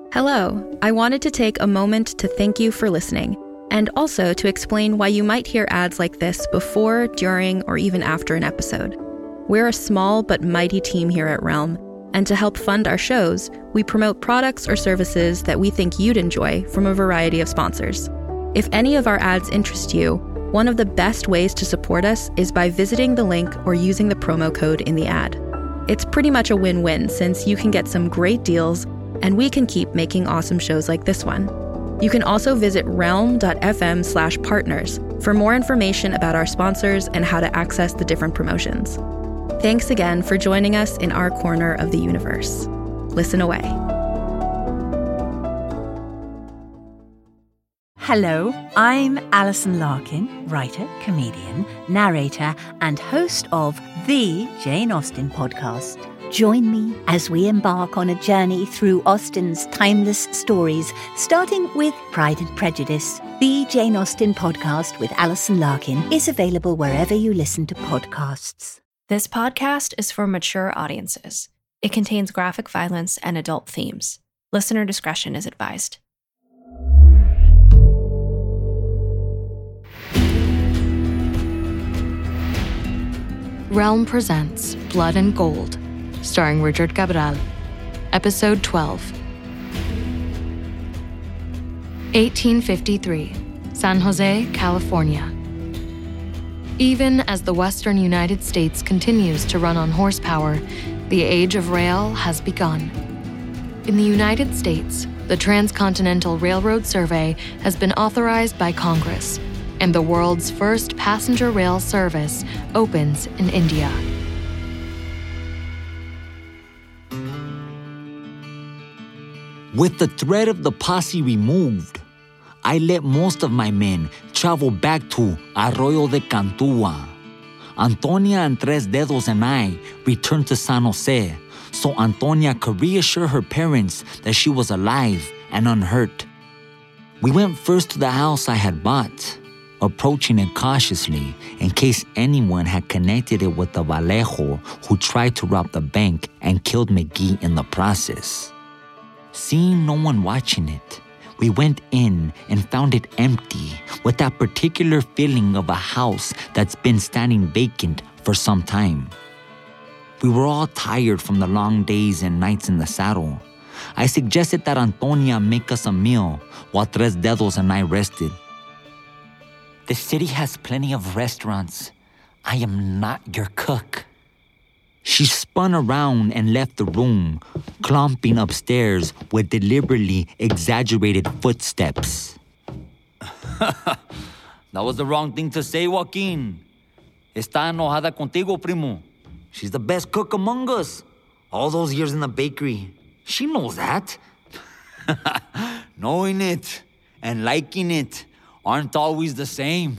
Hello, I wanted to take a moment to thank you for listening, and also to explain why you might hear ads like this before, during, or even after an episode. We're a small but mighty team here at Realm, and to help fund our shows, we promote products or services that we think you'd enjoy from a variety of sponsors. If any of our ads interest you, one of the best ways to support us is by visiting the link or using the promo code in the ad. It's pretty much a win-win since you can get some great deals and we can keep making awesome shows like this one. You can also visit realm.fm/partners for more information about our sponsors and how to access the different promotions. Thanks again for joining us in our corner of the universe. Listen away. Hello, I'm Alison Larkin, writer, comedian, narrator, and host of the Jane Austen podcast. Join me as we embark on a journey through Austen's timeless stories, starting with Pride and Prejudice. The Jane Austen podcast with Alison Larkin is available wherever you listen to podcasts. This podcast is for mature audiences. It contains graphic violence and adult themes. Listener discretion is advised. Realm presents Blood and Gold, starring Richard Cabral. Episode 12. 1853, San Jose, California. Even as the western United States continues to run on horsepower, the age of rail has begun. In the United States, the Transcontinental Railroad Survey has been authorized by Congress, and the world's first passenger rail service opens in India. With the threat of the posse removed, I let most of my men travel back to Arroyo de Cantua. Antonia and Tres Dedos and I returned to San Jose so Antonia could reassure her parents that she was alive and unhurt. We went first to the house I had bought, approaching it cautiously in case anyone had connected it with the Vallejo who tried to rob the bank and killed McGee in the process. Seeing no one watching it, we went in and found it empty, with that particular feeling of a house that's been standing vacant for some time. We were all tired from the long days and nights in the saddle. I suggested that Antonia make us a meal while Tres Dedos and I rested. The city has plenty of restaurants. I am not your cook. She spun around and left the room, clomping upstairs with deliberately exaggerated footsteps. That was the wrong thing to say, Joaquin. Está enojada contigo, primo. She's the best cook among us. All those years in the bakery. She knows that. Knowing it and liking it aren't always the same.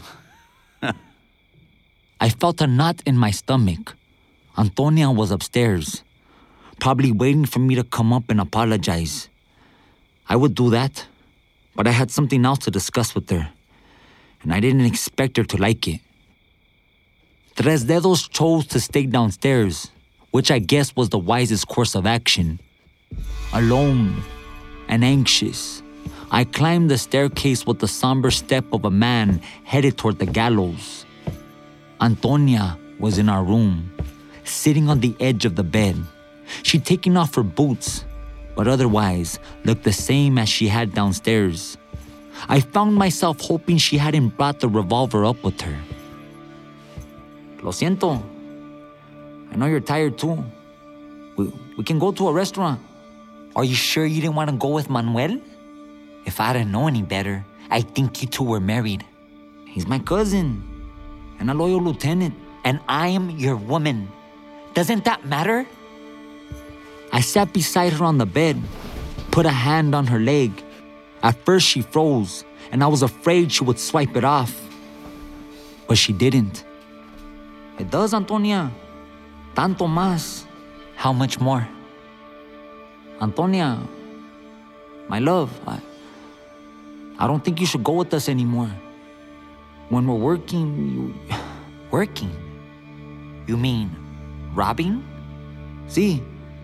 I felt a knot in my stomach. Antonia was upstairs, probably waiting for me to come up and apologize. I would do that, but I had something else to discuss with her, and I didn't expect her to like it. Tres Dedos chose to stay downstairs, which I guess was the wisest course of action. Alone and anxious, I climbed the staircase with the somber step of a man headed toward the gallows. Antonia was in our room, sitting on the edge of the bed. She'd taken off her boots, but otherwise looked the same as she had downstairs. I found myself hoping she hadn't brought the revolver up with her. Lo siento. I know you're tired too. We can go to a restaurant. Are you sure you didn't want to go with Manuel? If I didn't know any better, I think you two were married. He's my cousin and a loyal lieutenant, and I am your woman. Doesn't that matter? I sat beside her on the bed, put a hand on her leg. At first she froze, and I was afraid she would swipe it off. But she didn't. It does, Antonia. Tanto más. How much more? Antonia, my love, I don't think you should go with us anymore. When we're working, Working? You mean robbing? See,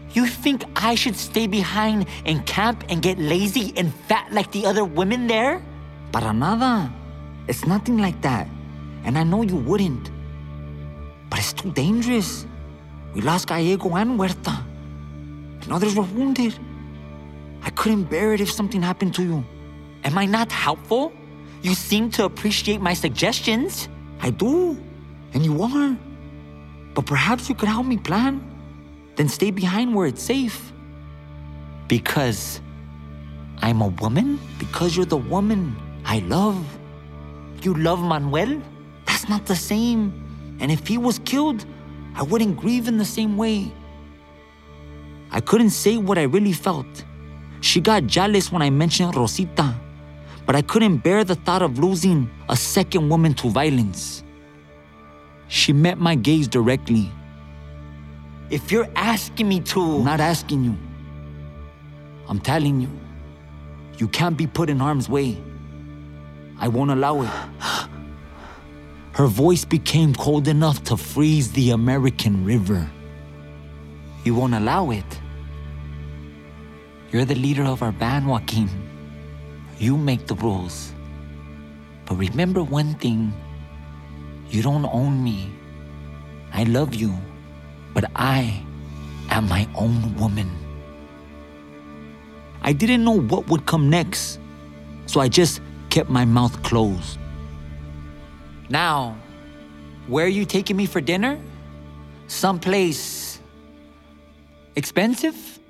You think I should stay behind and camp and get lazy and fat like the other women there? Para nada. It's nothing like that. And I know you wouldn't. But it's too dangerous. We lost Gallego and Huerta. And others were wounded. I couldn't bear it if something happened to you. Am I not helpful? You seem to appreciate my suggestions. I do. And you are. But perhaps you could help me plan. Then stay behind where it's safe. Because I'm a woman? Because you're the woman I love. You love Manuel? That's not the same. And if he was killed, I wouldn't grieve in the same way. I couldn't say what I really felt. She got jealous when I mentioned Rosita, but I couldn't bear the thought of losing a second woman to violence. She met my gaze directly. If you're asking me to... I'm not asking you. I'm telling you. You can't be put in harm's way. I won't allow it. Her voice became cold enough to freeze the American river. You won't allow it. You're the leader of our band, Joaquin. You make the rules. But remember one thing. You don't own me. I love you, but I am my own woman. I didn't know what would come next, so I just kept my mouth closed. Now, where are you taking me for dinner? Someplace expensive?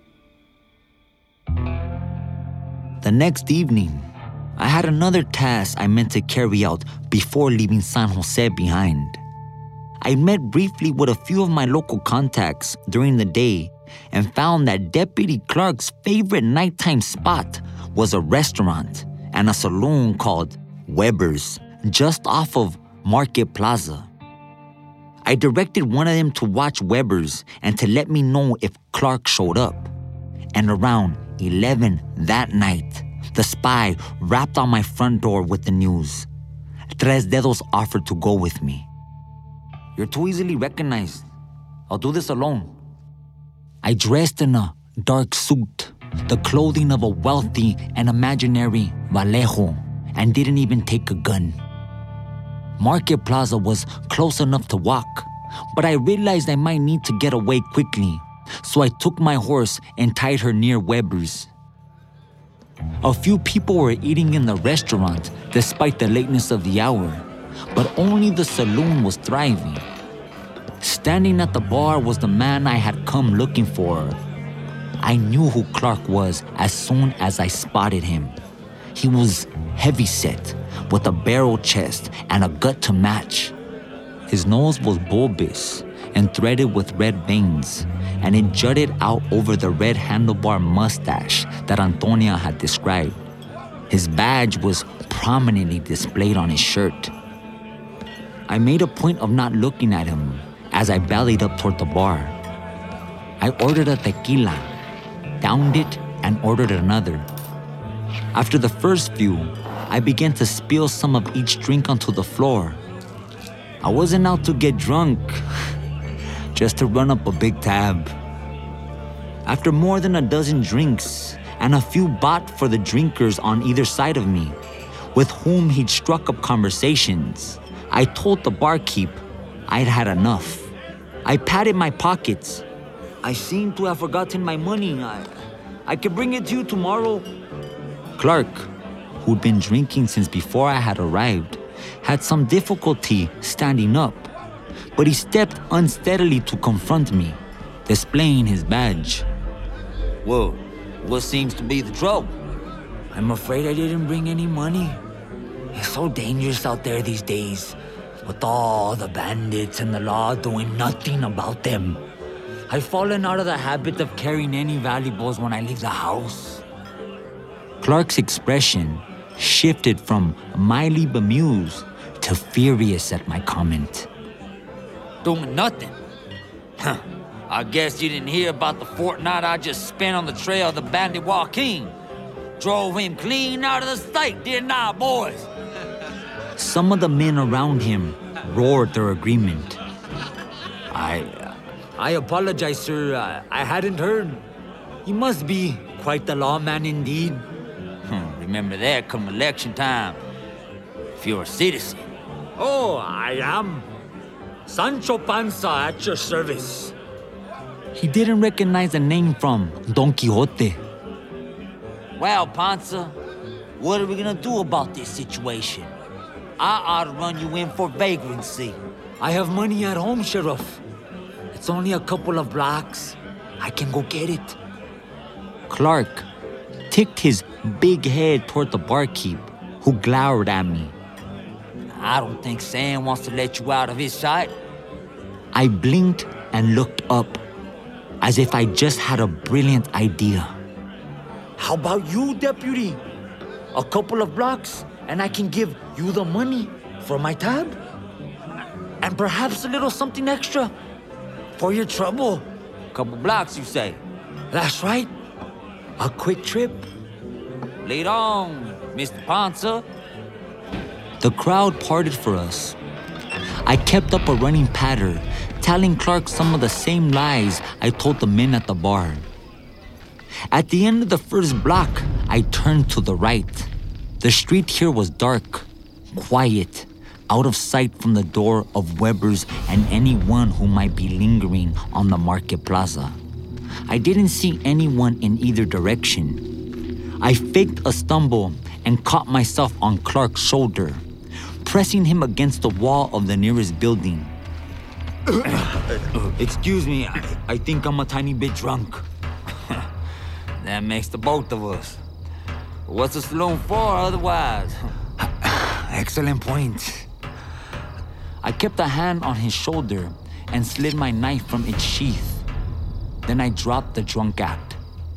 The next evening, I had another task I meant to carry out before leaving San Jose behind. I met briefly with a few of my local contacts during the day and found that Deputy Clark's favorite nighttime spot was a restaurant and a saloon called Weber's, just off of Market Plaza. I directed one of them to watch Weber's and to let me know if Clark showed up. And around 11 that night, the spy rapped on my front door with the news. Tres Dedos offered to go with me. You're too easily recognized. I'll do this alone. I dressed in a dark suit, the clothing of a wealthy and imaginary Vallejo, and didn't even take a gun. Market Plaza was close enough to walk, but I realized I might need to get away quickly, so I took my horse and tied her near Weber's. A few people were eating in the restaurant despite the lateness of the hour, but only the saloon was thriving. Standing at the bar was the man I had come looking for. I knew who Clark was as soon as I spotted him. He was heavy-set, with a barrel chest and a gut to match. His nose was bulbous and threaded with red veins, and it jutted out over the red handlebar mustache that Antonia had described. His badge was prominently displayed on his shirt. I made a point of not looking at him as I bellied up toward the bar. I ordered a tequila, downed it, and ordered another. After the first few, I began to spill some of each drink onto the floor. I wasn't out to get drunk, just to run up a big tab. After more than a dozen drinks, and a few bought for the drinkers on either side of me, with whom he'd struck up conversations, I told the barkeep I'd had enough. I patted my pockets. I seem to have forgotten my money. I can bring it to you tomorrow. Clark, who'd been drinking since before I had arrived, had some difficulty standing up, but he stepped unsteadily to confront me, displaying his badge. Whoa, what seems to be the trouble? I'm afraid I didn't bring any money. It's so dangerous out there these days, with all the bandits and the law doing nothing about them. I've fallen out of the habit of carrying any valuables when I leave the house. Clark's expression shifted from mildly bemused to furious at my comment. Doing nothing? Huh. I guess you didn't hear about the fortnight I just spent on the trail of the bandit Joaquin. Drove him clean out of the state, didn't I, boys? Some of the men around him roared their agreement. I apologize, sir. I hadn't heard. He must be quite the lawman indeed. Remember that come election time. If you're a citizen. Oh, I am. Sancho Panza at your service. He didn't recognize the name from Don Quixote. Well, Panza, what are we gonna do about this situation? I ought to run you in for vagrancy. I have money at home, Sheriff. It's only a couple of blocks. I can go get it. Clark ticked his big head toward the barkeep, who glowered at me. I don't think Sam wants to let you out of his sight. I blinked and looked up, as if I just had a brilliant idea. How about you, deputy? A couple of blocks, and I can give you the money for my tab? And perhaps a little something extra for your trouble. Couple blocks, you say? That's right. A quick trip. Lead on, Mr. Panza. The crowd parted for us. I kept up a running patter, telling Clark some of the same lies I told the men at the bar. At the end of the first block, I turned to the right. The street here was dark, quiet, out of sight from the door of Weber's and anyone who might be lingering on the market plaza. I didn't see anyone in either direction. I faked a stumble and caught myself on Clark's shoulder, pressing him against the wall of the nearest building. Excuse me, I think I'm a tiny bit drunk. That makes the both of us. What's the saloon for otherwise? Excellent point. I kept a hand on his shoulder and slid my knife from its sheath. Then I dropped the drunk act.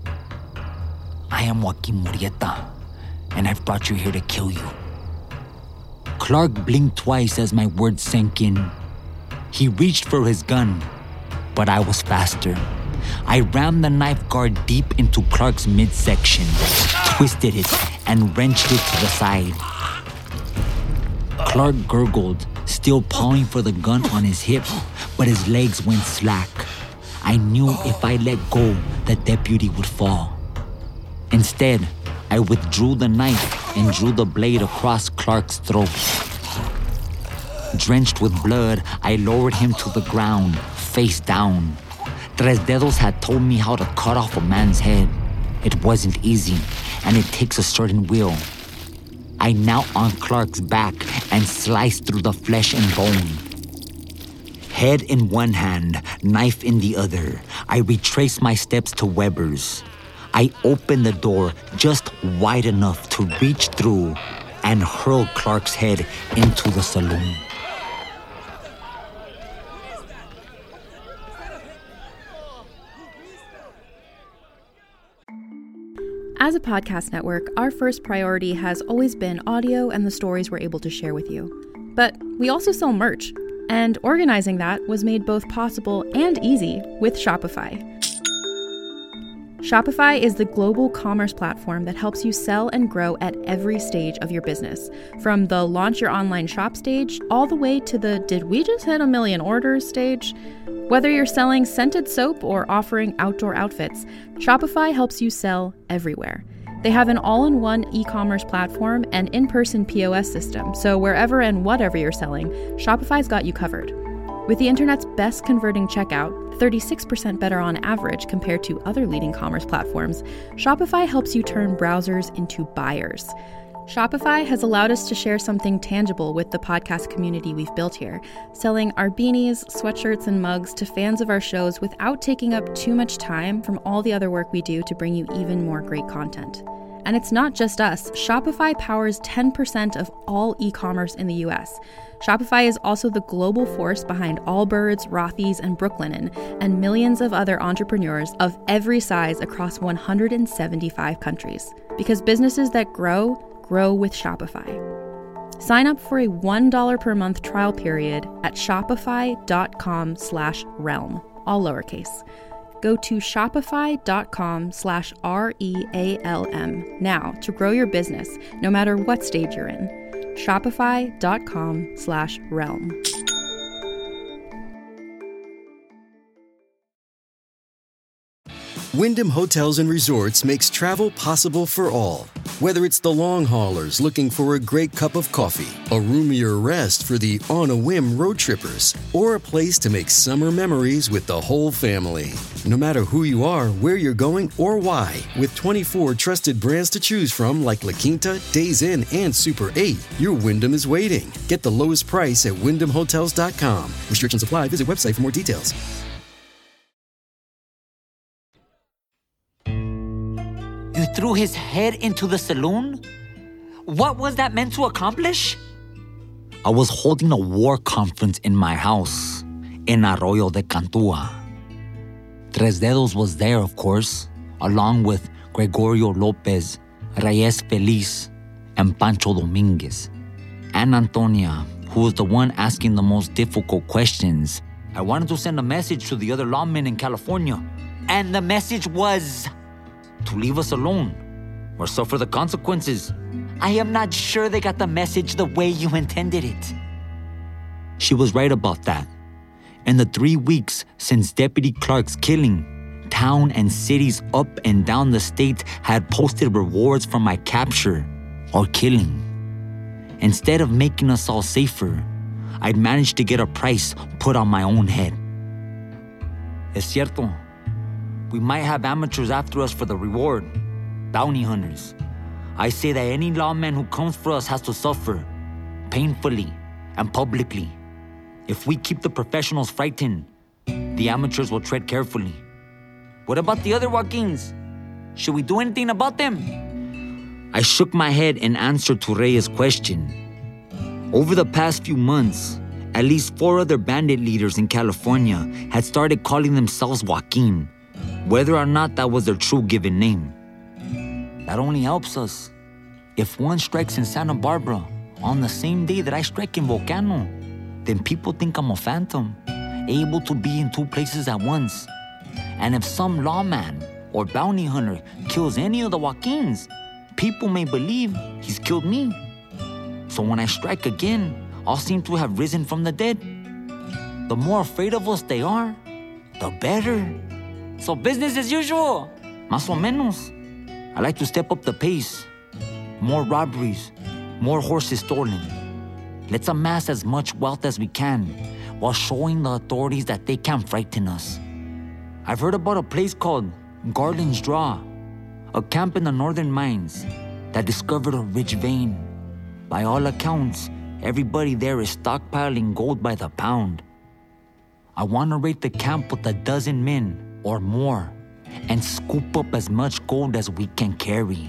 I am Joaquin Murrieta, and I've brought you here to kill you. Clark blinked twice as my words sank in. He reached for his gun, but I was faster. I rammed the knife guard deep into Clark's midsection, twisted it, and wrenched it to the side. Clark gurgled, still pawing for the gun on his hip, but his legs went slack. I knew if I let go, the deputy would fall. Instead, I withdrew the knife and drew the blade across Clark's throat. Drenched with blood, I lowered him to the ground, face down. Tres Dedos had told me how to cut off a man's head. It wasn't easy, and it takes a certain will. I knelt on Clark's back and sliced through the flesh and bone. Head in one hand, knife in the other, I retraced my steps to Weber's. I opened the door just wide enough to reach through and hurl Clark's head into the saloon. As a podcast network, our first priority has always been audio and the stories we're able to share with you. But we also sell merch, and organizing that was made both possible and easy with Shopify. Shopify is the global commerce platform that helps you sell and grow at every stage of your business, from the launch your online shop stage all the way to the did we just hit 1 million orders stage. Whether you're selling scented soap or offering outdoor outfits, Shopify helps you sell everywhere. They have an all-in-one e-commerce platform and in-person POS system, so wherever and whatever you're selling, Shopify's got you covered. With the internet's best converting checkout, 36% better on average compared to other leading commerce platforms, Shopify helps you turn browsers into buyers. Shopify has allowed us to share something tangible with the podcast community we've built here, selling our beanies, sweatshirts, and mugs to fans of our shows without taking up too much time from all the other work we do to bring you even more great content. And it's not just us. Shopify powers 10% of all e-commerce in the US. Shopify is also the global force behind Allbirds, Rothy's, and Brooklinen, and millions of other entrepreneurs of every size across 175 countries. Because businesses that grow with Shopify. Sign up for a $1 per month trial period at shopify.com/realm, all lowercase. Go to shopify.com/REALM now to grow your business, no matter what stage you're in. Shopify.com/realm. Wyndham Hotels and Resorts makes travel possible for all. Whether it's the long haulers looking for a great cup of coffee, a roomier rest for the on-a-whim road trippers, or a place to make summer memories with the whole family. No matter who you are, where you're going, or why, with 24 trusted brands to choose from like La Quinta, Days Inn, and Super 8, your Wyndham is waiting. Get the lowest price at WyndhamHotels.com. Restrictions apply. Visit website for more details. You threw his head into the saloon? What was that meant to accomplish? I was holding a war conference in my house, in Arroyo de Cantua. Tres Dedos was there, of course, along with Gregorio Lopez, Reyes Feliz, and Pancho Dominguez. And Antonia, who was the one asking the most difficult questions. I wanted to send a message to the other lawmen in California. And the message was to leave us alone or suffer the consequences. I am not sure they got the message the way you intended it. She was right about that. In the 3 weeks since Deputy Clark's killing, town and cities up and down the state had posted rewards for my capture or killing. Instead of making us all safer, I'd managed to get a price put on my own head. Es cierto. We might have amateurs after us for the reward, bounty hunters. I say that any lawman who comes for us has to suffer, painfully and publicly. If we keep the professionals frightened, the amateurs will tread carefully. What about the other Joaquins? Should we do anything about them? I shook my head in answer to Reyes' question. Over the past few months, at least 4 other bandit leaders in California had started calling themselves Joaquin, whether or not that was their true given name. That only helps us. If one strikes in Santa Barbara on the same day that I strike in Volcano, then people think I'm a phantom, able to be in 2 places at once. And if some lawman or bounty hunter kills any of the Joaquins, people may believe he's killed me. So when I strike again, I'll seem to have risen from the dead. The more afraid of us they are, the better. So business as usual, más o menos. I like to step up the pace. More robberies, more horses stolen. Let's amass as much wealth as we can while showing the authorities that they can't frighten us. I've heard about a place called Garland's Draw, a camp in the northern mines that discovered a rich vein. By all accounts, everybody there is stockpiling gold by the pound. I want to raid the camp with 12 men or more and scoop up as much gold as we can carry.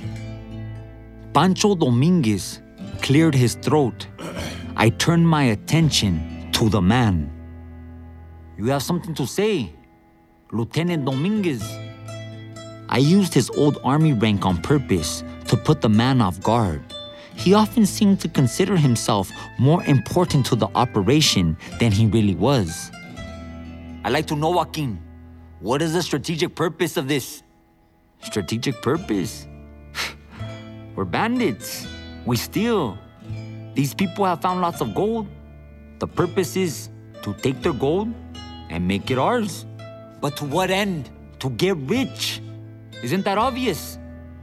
Pancho Dominguez cleared his throat. I turned my attention to the man. You have something to say, Lieutenant Dominguez? I used his old army rank on purpose to put the man off guard. He often seemed to consider himself more important to the operation than he really was. I'd like to know, Joaquin, what is the strategic purpose of this? Strategic purpose? We're bandits. We steal. These people have found lots of gold. The purpose is to take their gold and make it ours. But to what end? To get rich. Isn't that obvious?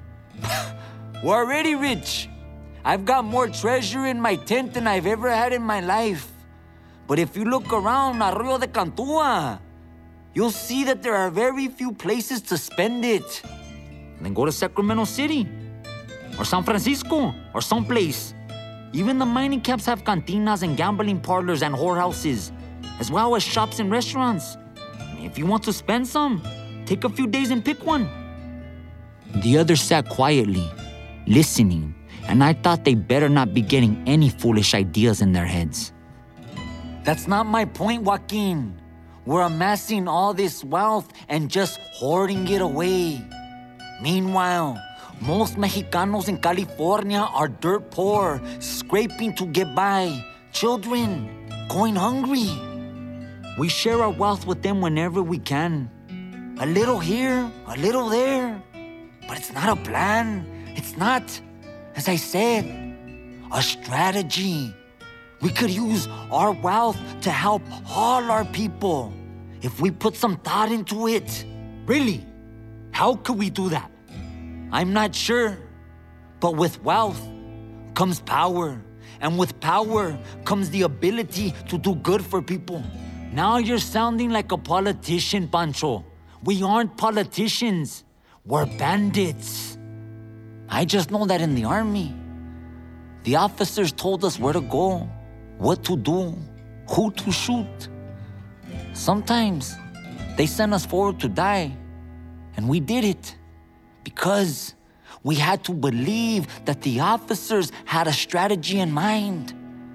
We're already rich. I've got more treasure in my tent than I've ever had in my life. But if you look around Arroyo de Cantua, you'll see that there are very few places to spend it. Then go to Sacramento City, or San Francisco, or someplace. Even the mining camps have cantinas and gambling parlors and whorehouses, as well as shops and restaurants. If you want to spend some, take a few days and pick one. The others sat quietly, listening, and I thought they better not be getting any foolish ideas in their heads. That's not my point, Joaquin. We're amassing all this wealth and just hoarding it away. Meanwhile, most Mexicanos in California are dirt poor, scraping to get by. Children, going hungry. We share our wealth with them whenever we can. A little here, a little there. But it's not a plan. It's not, as I said, a strategy. We could use our wealth to help all our people if we put some thought into it. Really? How could we do that? I'm not sure. But with wealth comes power. And with power comes the ability to do good for people. Now you're sounding like a politician, Pancho. We aren't politicians. We're bandits. I just know that in the army, the officers told us where to go, what to do, who to shoot. Sometimes they sent us forward to die, and we did it because we had to believe that the officers had a strategy in mind.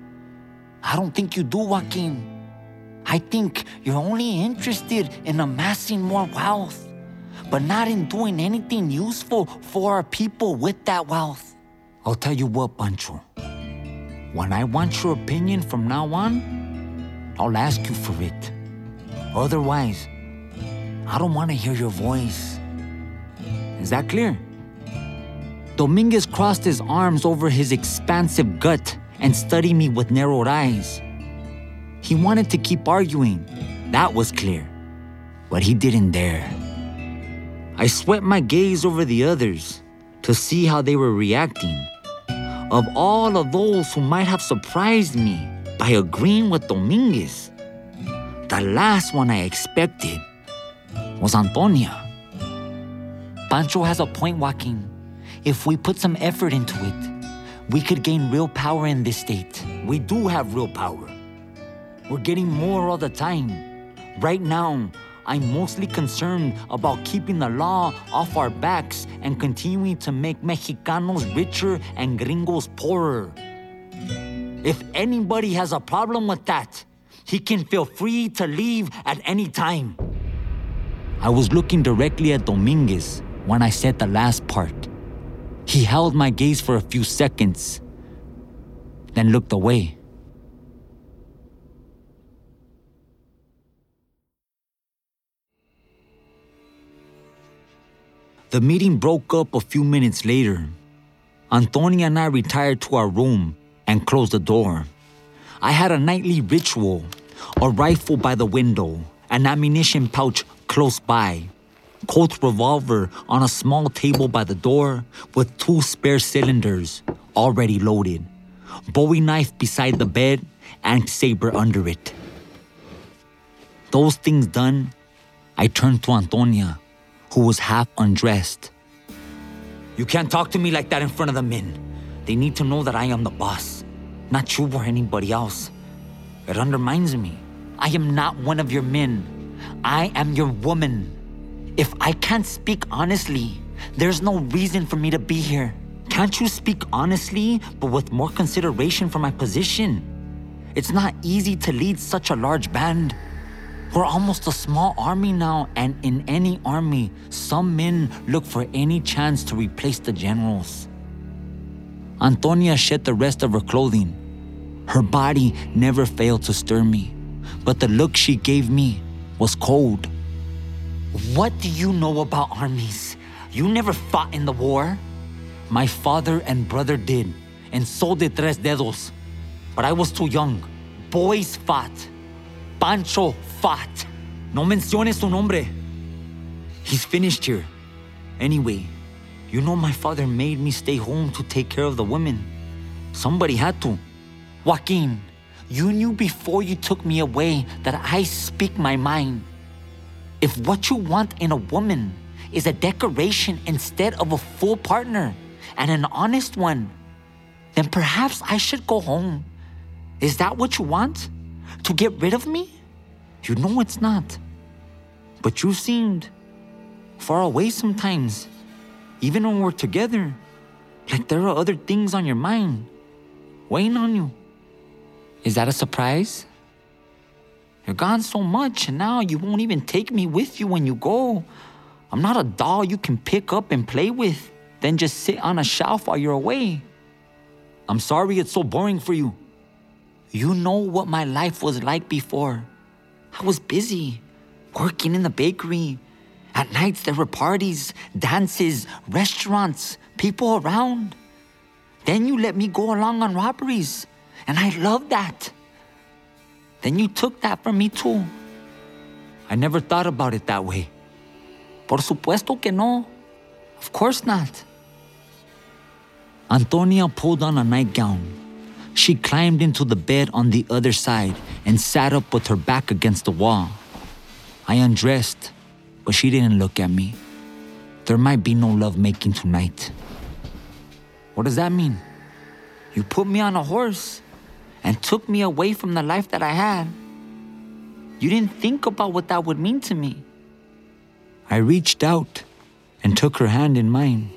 I don't think you do, Joaquin. I think you're only interested in amassing more wealth, but not in doing anything useful for our people with that wealth. I'll tell you what, Pancho. When I want your opinion from now on, I'll ask you for it. Otherwise, I don't want to hear your voice. Is that clear? Dominguez crossed his arms over his expansive gut and studied me with narrowed eyes. He wanted to keep arguing, that was clear, but he didn't dare. I swept my gaze over the others to see how they were reacting. Of all of those who might have surprised me by agreeing with Dominguez, the last one I expected was Antonia. Pancho has a point, Joaquin. If we put some effort into it, we could gain real power in this state. We do have real power. We're getting more all the time. Right now, I'm mostly concerned about keeping the law off our backs and continuing to make Mexicanos richer and gringos poorer. If anybody has a problem with that, he can feel free to leave at any time. I was looking directly at Dominguez when I said the last part. He held my gaze for a few seconds, then looked away. The meeting broke up a few minutes later. Antonia and I retired to our room and closed the door. I had a nightly ritual, a rifle by the window, an ammunition pouch close by, Colt's revolver on a small table by the door with 2 spare cylinders already loaded, Bowie knife beside the bed, and saber under it. Those things done, I turned to Antonia, who was half undressed. You can't talk to me like that in front of the men. They need to know that I am the boss, not you or anybody else. It undermines me. I am not one of your men. I am your woman. If I can't speak honestly, there's no reason for me to be here. Can't you speak honestly, but with more consideration for my position? It's not easy to lead such a large band. We're almost a small army now, and in any army, some men look for any chance to replace the generals. Antonia shed the rest of her clothing. Her body never failed to stir me, but the look she gave me was cold. What do you know about armies? You never fought in the war. My father and brother did, and so did Tres Dedos. But I was too young. Boys fought. Pancho fought. No menciones su nombre. He's finished here. Anyway, you know my father made me stay home to take care of the women. Somebody had to. Joaquin, you knew before you took me away that I speak my mind. If what you want in a woman is a decoration instead of a full partner and an honest one, then perhaps I should go home. Is that what you want? To get rid of me? You know it's not. But you seemed far away sometimes, even when we're together, like there are other things on your mind, weighing on you. Is that a surprise? You're gone so much, and now you won't even take me with you when you go. I'm not a doll you can pick up and play with, then just sit on a shelf while you're away. I'm sorry it's so boring for you. You know what my life was like before. I was busy, working in the bakery. At nights there were parties, dances, restaurants, people around. Then you let me go along on robberies, and I loved that. Then you took that from me too. I never thought about it that way. Por supuesto que no. Of course not. Antonia pulled on a nightgown. She climbed into the bed on the other side and sat up with her back against the wall. I undressed, but she didn't look at me. There might be no lovemaking tonight. What does that mean? You put me on a horse and took me away from the life that I had. You didn't think about what that would mean to me. I reached out and took her hand in mine.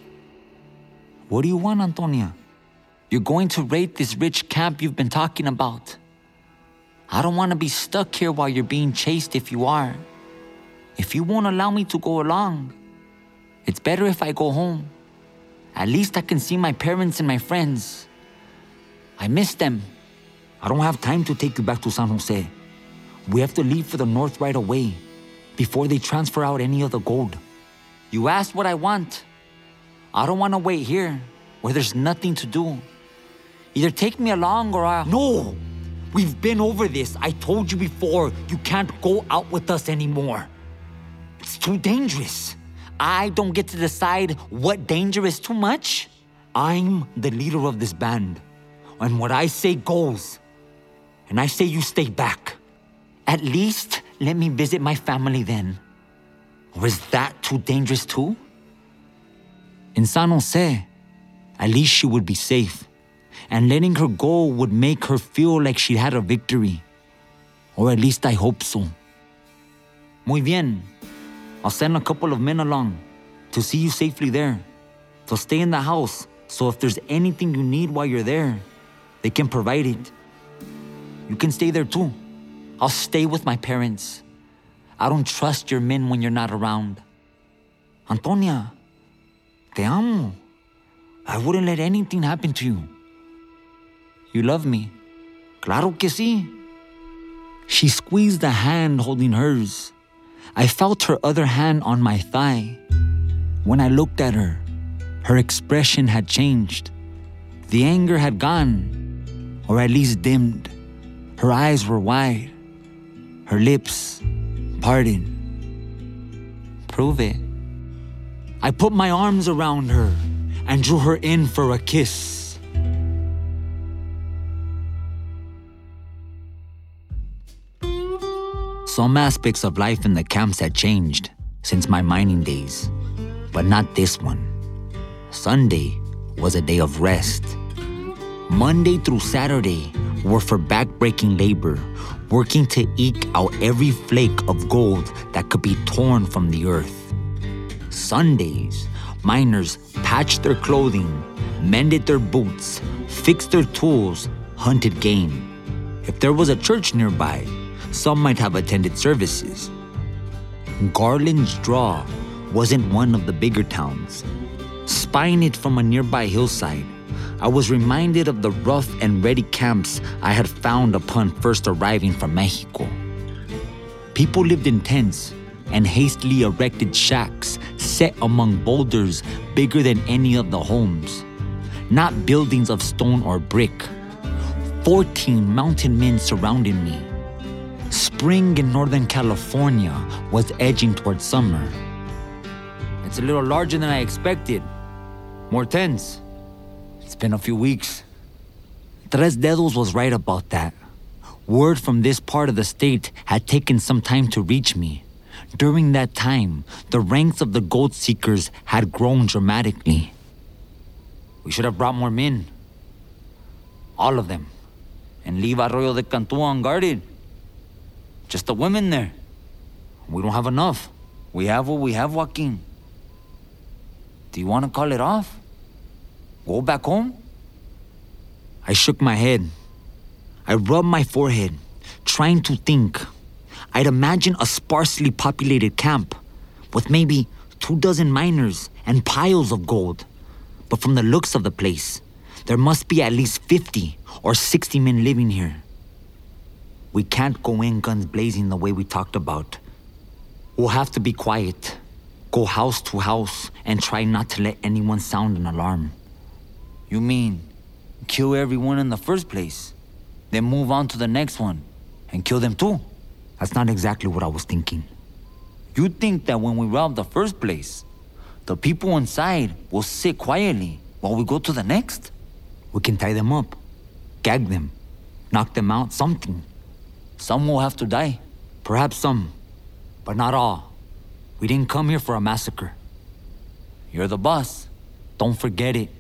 What do you want, Antonia? You're going to raid this rich camp you've been talking about. I don't want to be stuck here while you're being chased if you are. If you won't allow me to go along, it's better if I go home. At least I can see my parents and my friends. I miss them. I don't have time to take you back to San Jose. We have to leave for the north right away, before they transfer out any of the gold. You asked what I want. I don't want to wait here, where there's nothing to do. Either take me along or I'll... No! We've been over this. I told you before, you can't go out with us anymore. It's too dangerous. I don't get to decide what danger is too much. I'm the leader of this band. And what I say goes. And I say you stay back. At least let me visit my family then. Or is that too dangerous too? In San Jose, at least she would be safe. And letting her go would make her feel like she had a victory. Or at least I hope so. Muy bien. I'll send a couple of men along to see you safely there. So stay in the house, so if there's anything you need while you're there, they can provide it. You can stay there too. I'll stay with my parents. I don't trust your men when you're not around. Antonia, te amo. I wouldn't let anything happen to you. You love me. Claro que sí. She squeezed the hand holding hers. I felt her other hand on my thigh. When I looked at her, her expression had changed. The anger had gone, or at least dimmed. Her eyes were wide. Her lips parted. Prove it. I put my arms around her and drew her in for a kiss. Some aspects of life in the camps had changed since my mining days, but not this one. Sunday was a day of rest. Monday through Saturday were for back-breaking labor, working to eke out every flake of gold that could be torn from the earth. Sundays, miners patched their clothing, mended their boots, fixed their tools, hunted game. If there was a church nearby, some might have attended services. Garland's Draw wasn't one of the bigger towns. Spying it from a nearby hillside, I was reminded of the rough and ready camps I had found upon first arriving from Mexico. People lived in tents and hastily erected shacks set among boulders bigger than any of the homes. Not buildings of stone or brick. 14 mountain men surrounded me. Spring in Northern California was edging towards summer. It's a little larger than I expected. More tents. It's been a few weeks. Tres Dedos was right about that. Word from this part of the state had taken some time to reach me. During that time, the ranks of the gold seekers had grown dramatically. We should have brought more men. All of them. And leave Arroyo de Cantu unguarded. Just the women there. We don't have enough. We have what we have, Joaquin. Do you want to call it off? Go back home? I shook my head. I rubbed my forehead, trying to think. I'd imagine a sparsely populated camp with maybe 24 miners and piles of gold. But from the looks of the place, there must be at least 50 or 60 men living here. We can't go in guns blazing the way we talked about. We'll have to be quiet, go house to house, and try not to let anyone sound an alarm. You mean kill everyone in the first place, then move on to the next one and kill them too? That's not exactly what I was thinking. You'd think that when we rob the first place, the people inside will sit quietly while we go to the next. We can tie them up, gag them, knock them out, something. Some will have to die. Perhaps some, but not all. We didn't come here for a massacre. You're the boss. Don't forget it.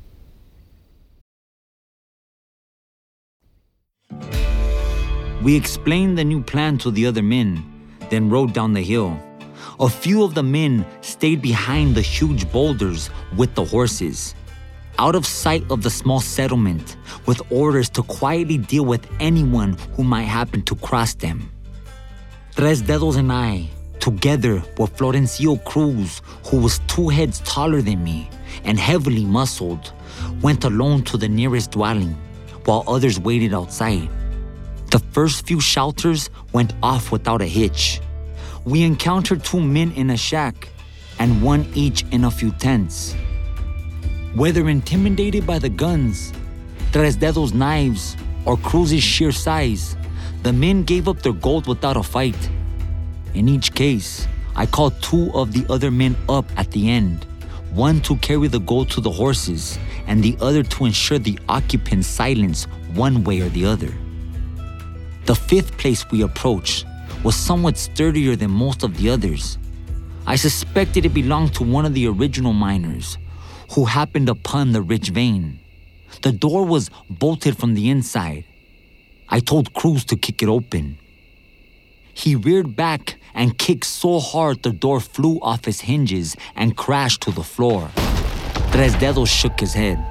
We explained the new plan to the other men, then rode down the hill. A few of the men stayed behind the huge boulders with the horses, out of sight of the small settlement, with orders to quietly deal with anyone who might happen to cross them. Tres Dedos and I, together with Florencio Cruz, who was 2 heads taller than me and heavily muscled, went alone to the nearest dwelling, while others waited outside. The first few shelters went off without a hitch. We encountered 2 men in a shack, and 1 each in a few tents. Whether intimidated by the guns, Tres Dedos' knives, or Cruz's sheer size, the men gave up their gold without a fight. In each case, I called 2 of the other men up at the end, one to carry the gold to the horses, and the other to ensure the occupants' silence one way or the other. The 5th place we approached was somewhat sturdier than most of the others. I suspected it belonged to one of the original miners, who happened upon the rich vein. The door was bolted from the inside. I told Cruz to kick it open. He reared back and kicked so hard the door flew off its hinges and crashed to the floor. Tres Dedos shook his head.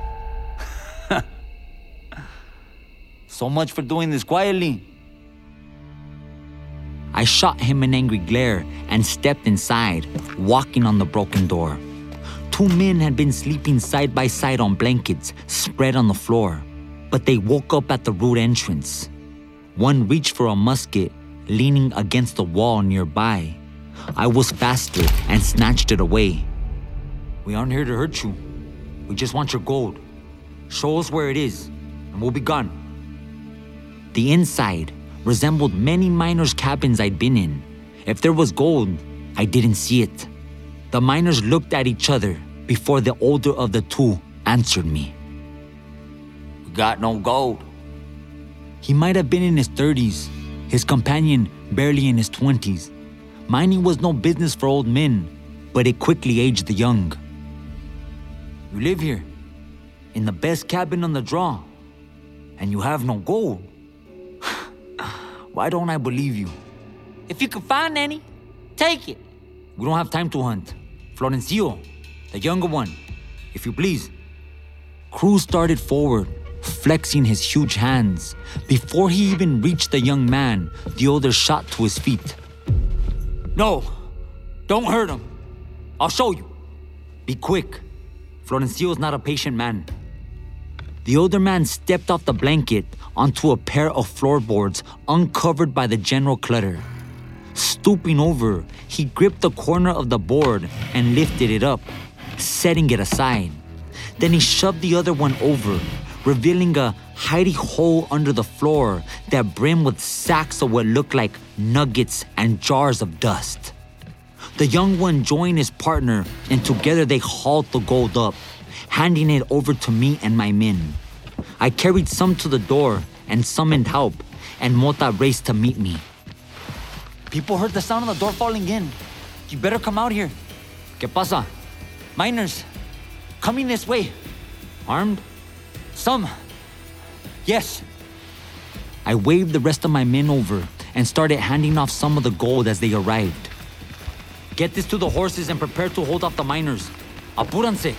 So much for doing this quietly. I shot him an angry glare and stepped inside, walking on the broken door. 2 men had been sleeping side by side on blankets spread on the floor, but they woke up at the rude entrance. One reached for a musket, leaning against the wall nearby. I was faster and snatched it away. We aren't here to hurt you. We just want your gold. Show us where it is, and we'll be gone. The inside resembled many miners' cabins I'd been in. If there was gold, I didn't see it. The miners looked at each other before the older of the 2 answered me. We got no gold. He might have been in his 30s, his companion barely in his 20s. Mining was no business for old men, but it quickly aged the young. You live here, in the best cabin on the draw, and you have no gold. Why don't I believe you? If you can find any, take it. We don't have time to hunt. Florencio, the younger one, if you please. Cruz started forward, flexing his huge hands. Before he even reached the young man, the older shot to his feet. No, don't hurt him. I'll show you. Be quick. Florencio's not a patient man. The older man stepped off the blanket onto a pair of floorboards uncovered by the general clutter. Stooping over, he gripped the corner of the board and lifted it up, setting it aside. Then he shoved the other one over, revealing a hidey hole under the floor that brimmed with sacks of what looked like nuggets and jars of dust. The young one joined his partner, and together they hauled the gold up, handing it over to me and my men. I carried some to the door and summoned help, and Mota raced to meet me. People heard the sound of the door falling in. You better come out here. ¿Qué pasa? Miners, coming this way. Armed? Some. Yes. I waved the rest of my men over and started handing off some of the gold as they arrived. Get this to the horses and prepare to hold off the miners. Apúranse.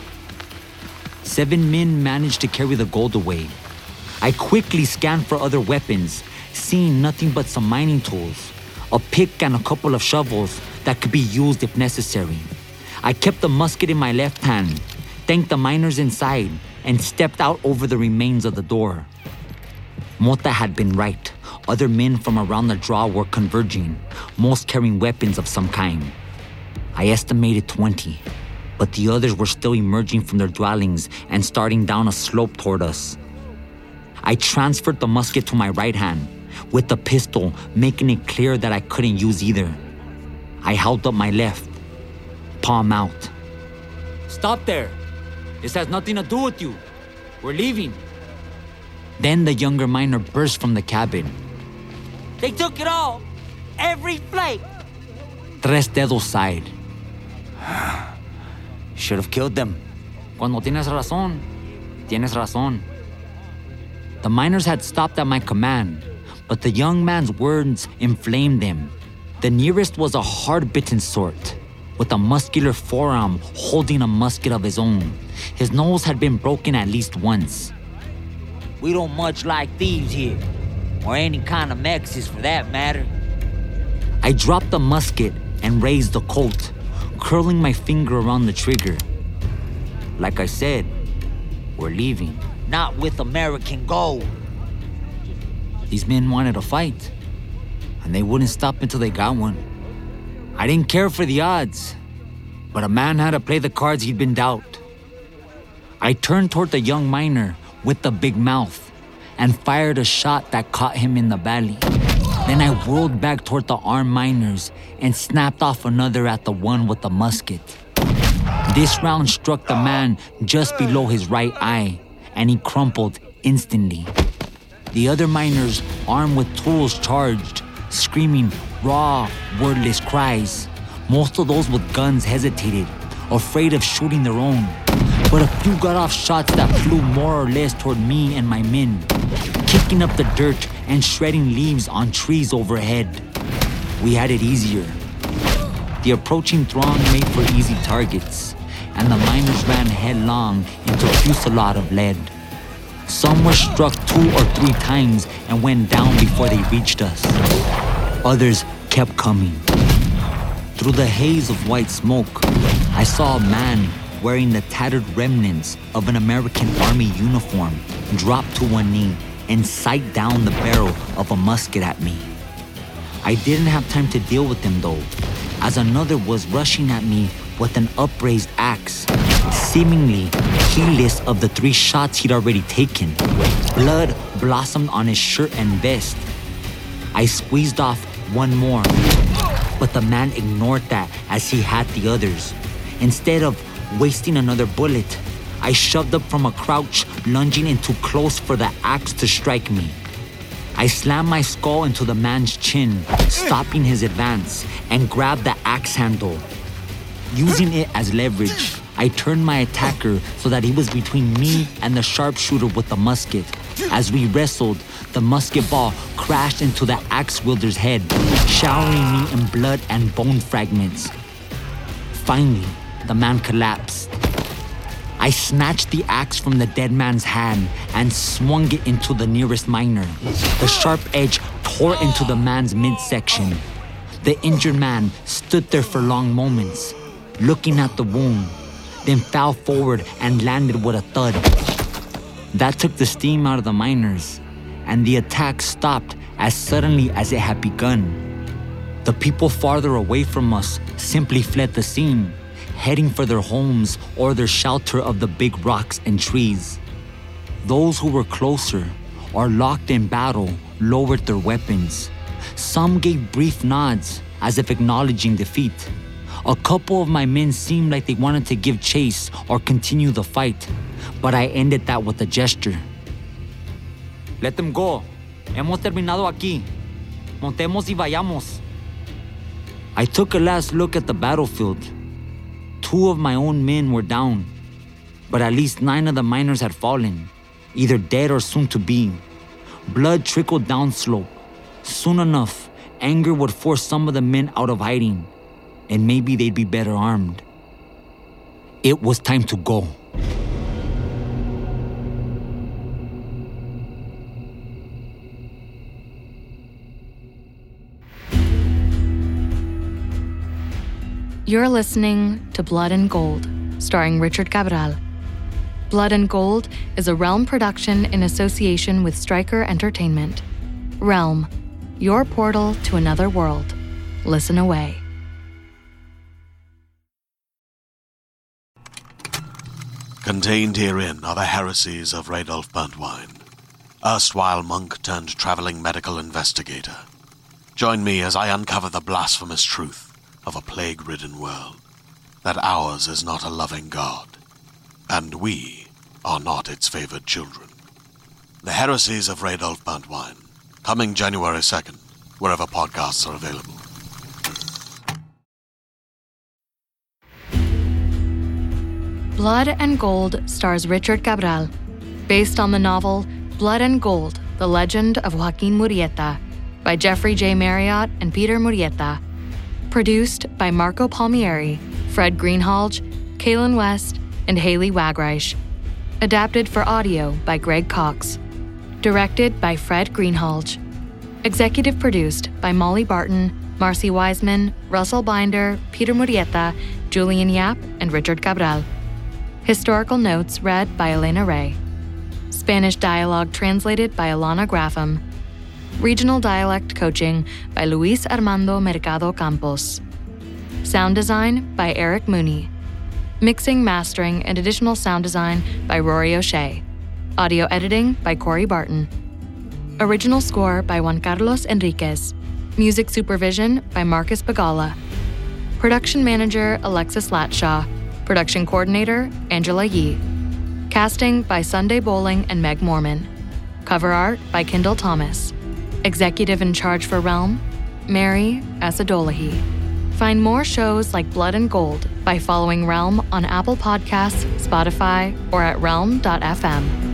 7 men managed to carry the gold away. I quickly scanned for other weapons, seeing nothing but some mining tools, a pick and a couple of shovels that could be used if necessary. I kept the musket in my left hand, thanked the miners inside, and stepped out over the remains of the door. Mota had been right. Other men from around the draw were converging, most carrying weapons of some kind. I estimated 20, but the others were still emerging from their dwellings and starting down a slope toward us. I transferred the musket to my right hand, with the pistol making it clear that I couldn't use either. I held up my left, palm out. "Stop there! This has nothing to do with you. We're leaving." Then the younger miner burst from the cabin. "They took it all! Every flake!" Tres Dedos sighed. Should have killed them. Cuando tienes razón, tienes razón. The miners had stopped at my command, but the young man's words inflamed them. The nearest was a hard-bitten sort, with a muscular forearm holding a musket of his own. His nose had been broken at least once. "We don't much like thieves here, or any kind of Mexes for that matter." I dropped the musket and raised the Colt, curling my finger around the trigger. Like I said, we're leaving. "Not with American gold." These men wanted a fight, and they wouldn't stop until they got one. I didn't care for the odds, but a man had to play the cards he'd been dealt. I turned toward the young miner with the big mouth and fired a shot that caught him in the belly. Then I whirled back toward the armed miners and snapped off another at the one with the musket. This round struck the man just below his right eye, and he crumpled instantly. The other miners, armed with tools, charged, screaming raw, wordless cries. Most of those with guns hesitated, afraid of shooting their own. But a few got off shots that flew more or less toward me and my men, kicking up the dirt and shredding leaves on trees overhead. We had it easier. The approaching throng made for easy targets, and the miners ran headlong into a fusillade of lead. Some were struck 2 or 3 times and went down before they reached us. Others kept coming. Through the haze of white smoke, I saw a man wearing the tattered remnants of an American Army uniform drop to one knee and sight down the barrel of a musket at me. I didn't have time to deal with him though, as another was rushing at me with an upraised axe, seemingly heedless of the 3 shots he'd already taken. Blood blossomed on his shirt and vest. I squeezed off one more, but the man ignored that as he had the others. Instead of wasting another bullet, I shoved up from a crouch, lunging in too close for the axe to strike me. I slammed my skull into the man's chin, stopping his advance, and grabbed the axe handle. Using it as leverage, I turned my attacker so that he was between me and the sharpshooter with the musket. As we wrestled, the musket ball crashed into the axe wielder's head, showering me in blood and bone fragments. Finally, the man collapsed. I snatched the axe from the dead man's hand and swung it into the nearest miner. The sharp edge tore into the man's midsection. The injured man stood there for long moments, looking at the wound, then fell forward and landed with a thud. That took the steam out of the miners, and the attack stopped as suddenly as it had begun. The people farther away from us simply fled the scene, heading for their homes or their shelter of the big rocks and trees. Those who were closer or locked in battle lowered their weapons. Some gave brief nods as if acknowledging defeat. A couple of my men seemed like they wanted to give chase or continue the fight, but I ended that with a gesture. "Let them go. Hemos terminado aquí. Montemos y vayamos." I took a last look at the battlefield. 2 of my own men were down, but at least 9 of the miners had fallen, either dead or soon to be. Blood trickled downslope. Soon enough, anger would force some of the men out of hiding, and maybe they'd be better armed. It was time to go. You're listening to Blood and Gold, starring Richard Cabral. Blood and Gold is a Realm production in association with Stryker Entertainment. Realm, your portal to another world. Listen away. Contained herein are the heresies of Radolf Burntwine, erstwhile monk turned traveling medical investigator. Join me as I uncover the blasphemous truth of a plague-ridden world, that ours is not a loving God, and we are not its favored children. The Heresies of Radolf Buntwine, coming January 2nd, wherever podcasts are available. Blood and Gold stars Richard Cabral, based on the novel Blood and Gold, The Legend of Joaquin Murrieta by Jeffrey J. Marriott and Peter Murrieta. Produced by Marco Palmieri, Fred Greenhalgh, Kaylin West, and Haley Wagreich. Adapted for audio by Greg Cox. Directed by Fred Greenhalgh. Executive produced by Molly Barton, Marcy Wiseman, Russell Binder, Peter Murrieta, Julian Yap, and Richard Cabral. Historical notes read by Elena Ray. Spanish dialogue translated by Alana Graffam. Regional dialect coaching by Luis Armando Mercado Campos. Sound design by Eric Mooney. Mixing, mastering, and additional sound design by Rory O'Shea. Audio editing by Corey Barton. Original score by Juan Carlos Enriquez. Music supervision by Marcus Bagala. Production manager Alexis Latshaw. Production coordinator Angela Yee. Casting by Sunday Bowling and Meg Morman. Cover art by Kendall Thomas. Executive in charge for Realm, Mary Asadolahi. Find more shows like Blood and Gold by following Realm on Apple Podcasts, Spotify, or at realm.fm.